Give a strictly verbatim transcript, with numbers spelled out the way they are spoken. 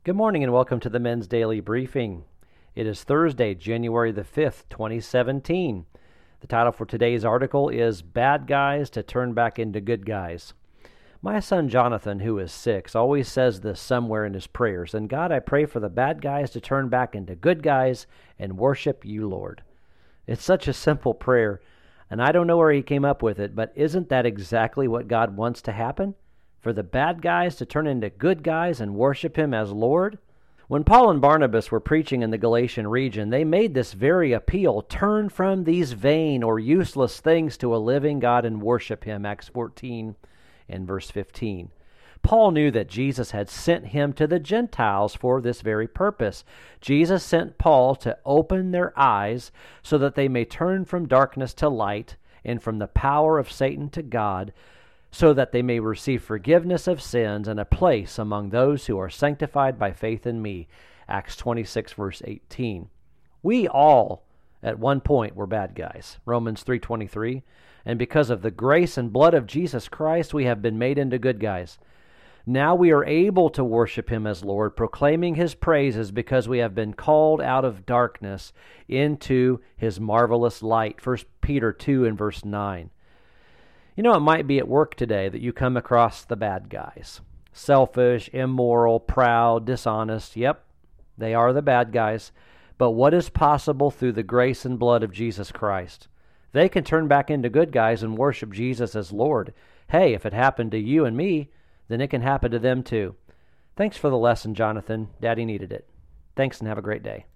Good morning and welcome to the Men's Daily Briefing. It is Thursday, January the fifth, twenty seventeen. The title for today's article is Bad Guys to Turn Back into Good Guys. My son Jonathan, who is six, always says this somewhere in his prayers, and God, I pray for the bad guys to turn back into good guys and worship you, Lord. It's such a simple prayer, and I don't know where he came up with it, but isn't that exactly what God wants to happen? For the bad guys to turn into good guys and worship him as Lord? When Paul and Barnabas were preaching in the Galatian region, they made this very appeal: turn from these vain or useless things to a living God and worship him, Acts fourteen and verse fifteen. Paul knew that Jesus had sent him to the Gentiles for this very purpose. Jesus sent Paul to open their eyes so that they may turn from darkness to light and from the power of Satan to God, so that they may receive forgiveness of sins and a place among those who are sanctified by faith in me. Acts twenty-six, verse eighteen. We all, at one point, were bad guys. Romans three twenty-three. And because of the grace and blood of Jesus Christ, we have been made into good guys. Now we are able to worship him as Lord, proclaiming his praises because we have been called out of darkness into his marvelous light. First Peter two and verse nine. You know, it might be at work today that you come across the bad guys. Selfish, immoral, proud, dishonest. Yep, they are the bad guys. But what is possible through the grace and blood of Jesus Christ? They can turn back into good guys and worship Jesus as Lord. Hey, if it happened to you and me, then it can happen to them too. Thanks for the lesson, Jonathan. Daddy needed it. Thanks and have a great day.